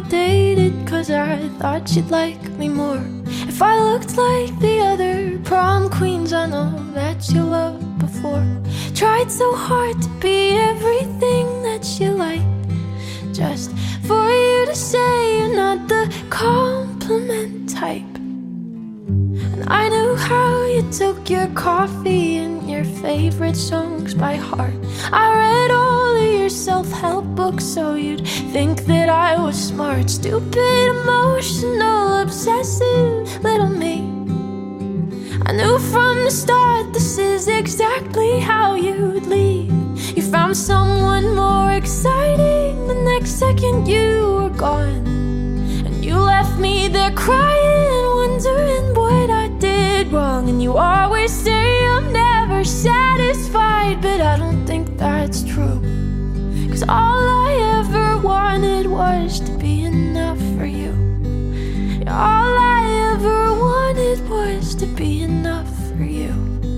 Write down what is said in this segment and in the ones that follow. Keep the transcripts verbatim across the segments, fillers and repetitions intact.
outdated, cause I thought you'd like me more if I looked like the other prom queens I know that you loved before. Tried so hard to be everything that you like, just for you to say you're not the compliment type. And I knew how you took your coffee and your favorite songs by heart. I read all of your self-help books so you'd think that I was smart. Stupid, emotional, obsessive little me. I knew from the start this is exactly how you'd leave. You found someone more exciting, the next second you were gone. And you left me there crying, wondering what I did wrong. And you always say I'm never satisfied, but I don't think that's true. Cause all I ever wanted was to be enough for you. All I ever wanted was to be enough for you.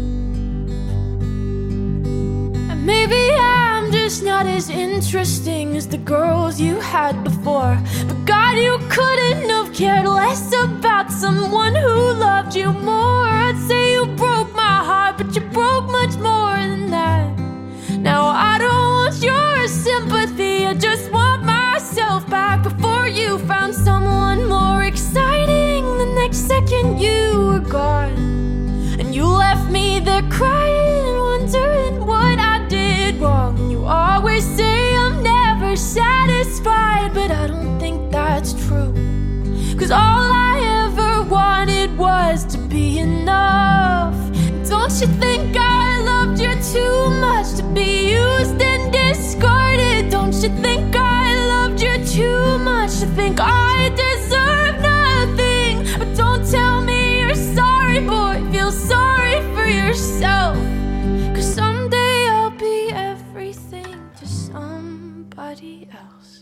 And maybe I'm just not as interesting as the girls you had before, but God, you couldn't have cared less about someone who loved you more. I'd say you broke my heart, but you broke much more than that. Now I don't want your sympathy, I just want myself back. Before you found someone more exciting, the next second you were gone. And you left me there crying, wondering what I did wrong. And you always say I'm never satisfied, but I don't think that's true. Cause all I ever wanted was to be enough. Don't you think I loved you too much to be used and discarded? Don't you think I loved you too much to think I deserve nothing? But don't tell me you're sorry, boy, feel sorry for yourself. Cause someday I'll be everything to somebody else.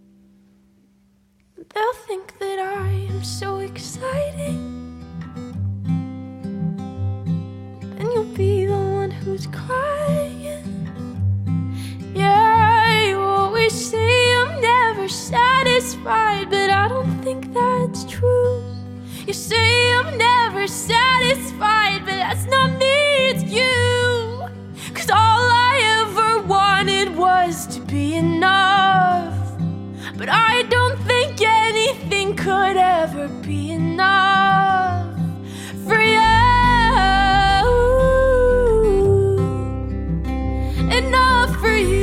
They'll think that I am so exciting, and you'll be the one who's crying. Yeah, you always say I'm never satisfied, but I don't think that's true. You say I'm never satisfied, but that's not me, it's you. Cause all I ever wanted was to be enough, but I don't think anything could ever be enough for you. Enough for you.